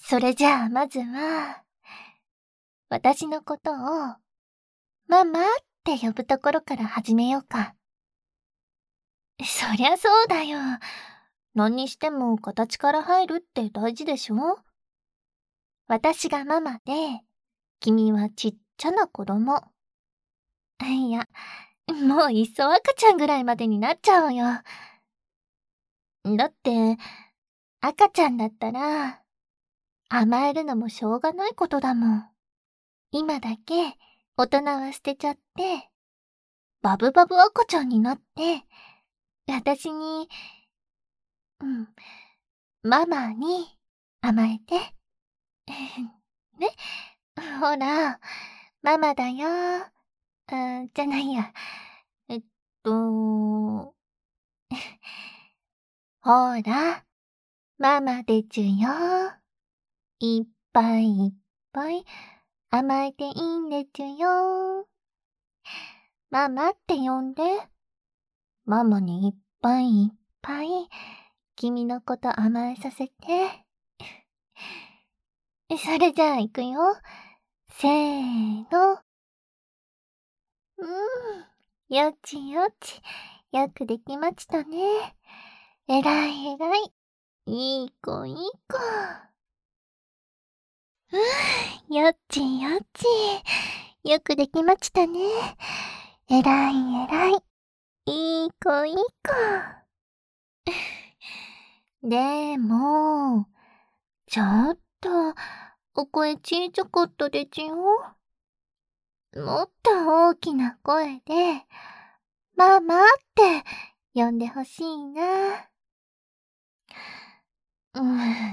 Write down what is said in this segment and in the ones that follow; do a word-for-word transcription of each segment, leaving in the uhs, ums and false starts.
それじゃあまずは、私のことを、ママって呼ぶところから始めようか。そりゃそうだよ。何にしても形から入るって大事でしょ？私がママで、君はちっちゃな子供。いや、もういっそ赤ちゃんぐらいまでになっちゃおうよ。だって、赤ちゃんだったら、甘えるのもしょうがないことだもん。今だけ大人は捨てちゃって、バブバブ赤ちゃんになって、私に、うん、ママに甘えて。ね、ほら、ママだよ。あ、じゃないや。えっと、ほら、ママでちゅよ。いっぱいいっぱい甘えていいんでちゅよ。ママって呼んで。ママにいっぱいいっぱい君のこと甘えさせて。それじゃあ行くよ。せーの。うーん。よちよち。よくできましたね。えらいえらい。いい子いい子。うーん。よちよち。よくできましたね。えらいえらい。いい子いい子。でも、ちょっと、お声ちいちゃかったでちゅよ。もっと大きな声で、ママって呼んでほしいな。うん、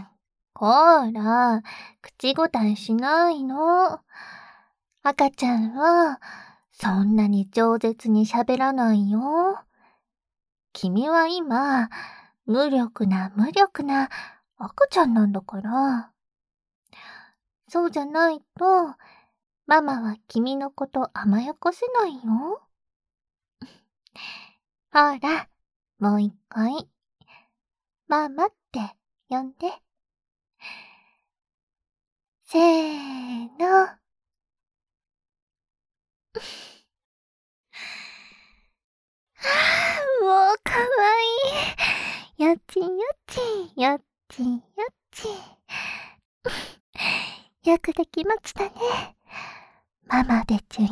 こーら、口答えしないの。赤ちゃんは、そんなに饒舌に喋らないよ。君は今、無力な無力な赤ちゃんなんだから。そうじゃないと、ママは君のこと甘やかせないよ。ほら、もう一回、ママって呼んで。せーの。はぁ、もうかわいい。よちよち、よちよち。よくできましたね。ママでちゅよ。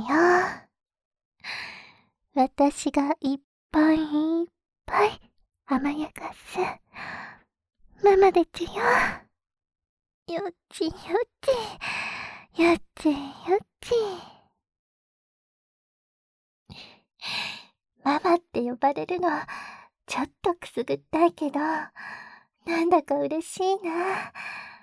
私がいっぱいいっぱい甘やかす。ママでちゅよ。よちよち、よちよち。ママって呼ばれるの、ちょっとくすぐったいけど、なんだか嬉しいな。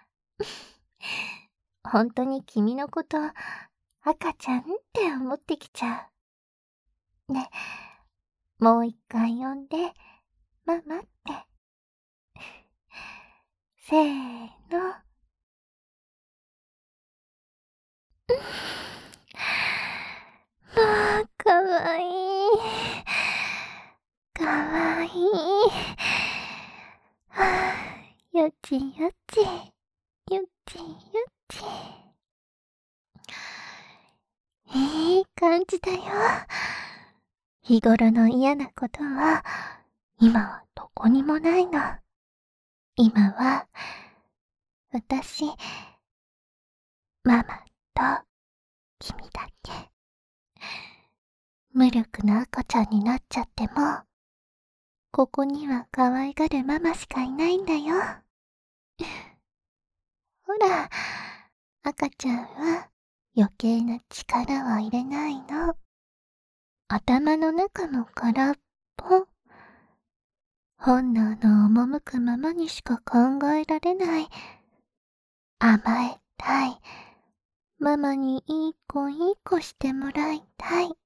本当に君のこと、赤ちゃんって思ってきちゃう。ね、もう一回呼んで、ママって。せーの。もう、かわいい。かわいい。はぁ、よちよち、よちよち。いい感じだよ。日頃の嫌なことは、今はどこにもないの。今は、私、ママと君だけ。無力な赤ちゃんになっちゃっても、ここには可愛がるママしかいないんだよ。ほら、赤ちゃんは余計な力を入れないの。頭の中も空っぽ。本能の赴くままにしか考えられない。甘えたい。ママにいい子いい子してもらいたい。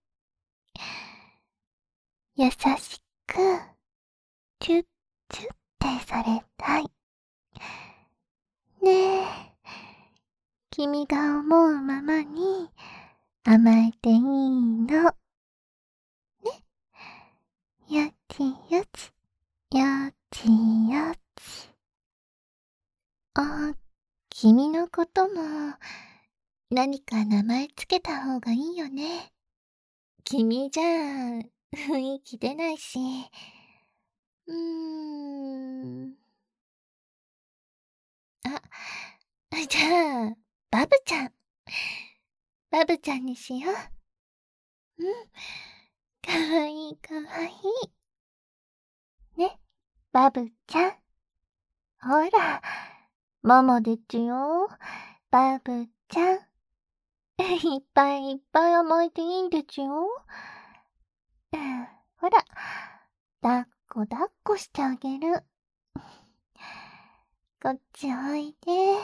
優しく、チュッチュッってされたい。ねえ、君が思うままに甘えていいの。ね。よちよち、よちよち。おっ君のことも何か名前つけた方がいいよね。君じゃ雰囲気出ないし。うーん。あ、じゃあ、バブちゃん。バブちゃんにしよう。うん。かわいいかわいい。ね、バブちゃん。ほら、ママですよ。バブちゃん。いっぱいいっぱい甘えていいんですよ。うん、ほら、抱っこ抱っこしてあげる。こっちおいで。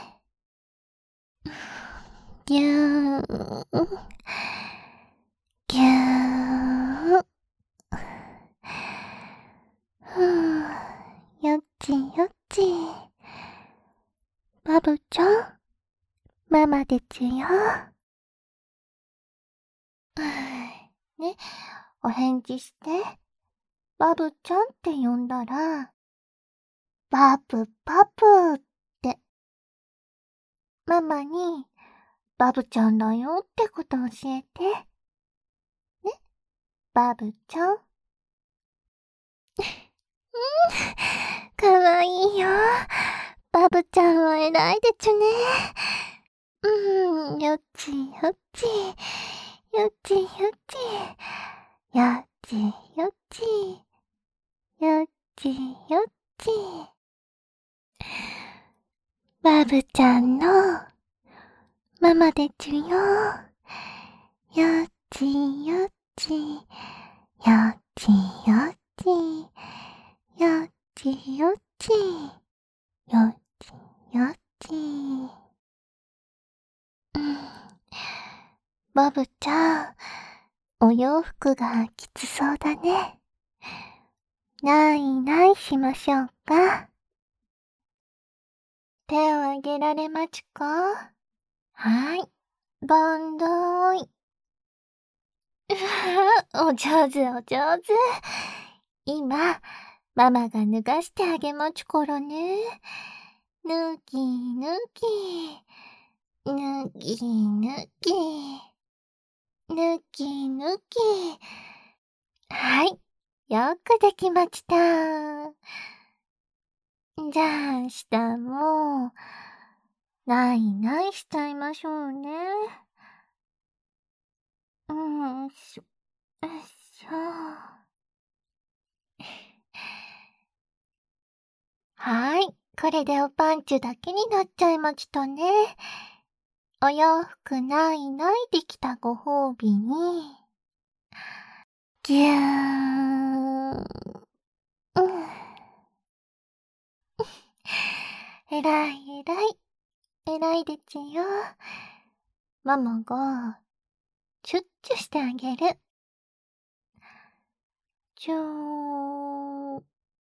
ぎゅー。ぎゅー。ふぅ、よっちよっち。バブちゃん、ママですよ。ね、お返事して。バブちゃんって呼んだら、バブバブって。ママに、バブちゃんだよってこと教えて。ね、バブちゃん。かわいいよ。バブちゃんは偉いでちゅね。うん、よっちよっち。よっちよっち。よっちよっち。よっちよっち。バブちゃんのママでちゅよ。よっちよっち。よっちよっち。よっちよっち。よっちよっち。うん。バブちゃん、お洋服がきつそうだね。ないないしましょうか。手をあげられまちゅか。はい、バンダーイ。うわ、お上手お上手。今、ママが脱がしてあげまちゅからね。ぬきぬき。ぬきぬき。ぬきぬき。はい、よくできました。じゃあ、下も、ないないしちゃいましょうね。うん、しょ、よいしょ。はい、これでおパンチュだけになっちゃいましたね。お洋服ないないできたご褒美に、ぎゅーん。うん。えらいえらい。えらいでちゅよ。ママが、チュッチュしてあげる。チュー。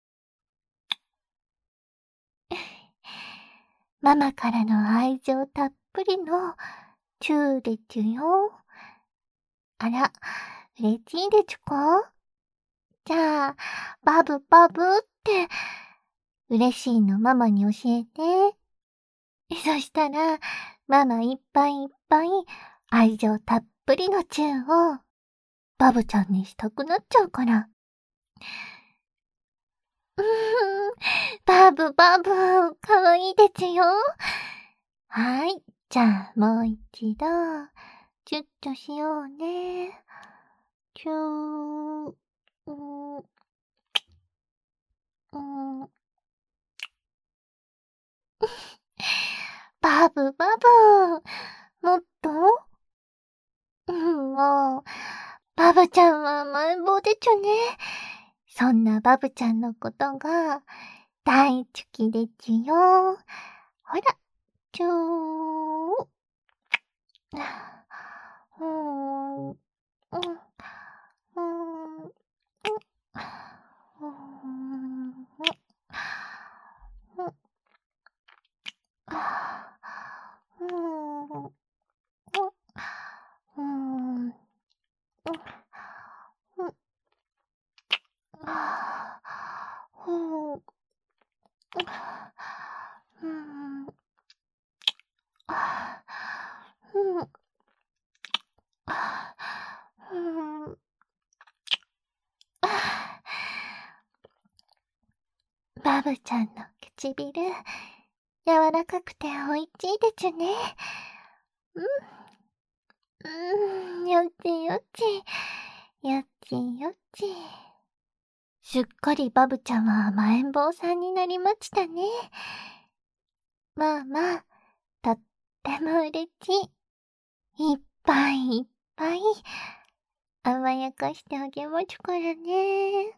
ママからの愛情たっぷりのチューでちゅよ。あら、嬉しいでちゅか？じゃあ、バブバブって、嬉しいのママに教えて。そしたら、ママいっぱいいっぱい愛情たっぷりのチューを、バブちゃんにしたくなっちゃうから。うーん、バブバブ、かわいいでちゅよ。はい、じゃあもう一度、チュッチュしようね。チュー、うー、うーん。バブバブ、もっと？うん、もう、バブちゃんは甘えん坊でちゅね。そんなバブちゃんのことが大好きでちゅよ。ほら、チュー。うーん、うん、うーん、うーん、うーん、うーん、ふう、うーん、 バブちゃんの唇、柔らかくておいしいでちゅね。うん。うーん、よちよち、よちよち。すっかりバブちゃんは甘えん坊さんになりましたね。まあまあ、とっても嬉しい。いっぱいいっぱい、甘やかしてあげますからね。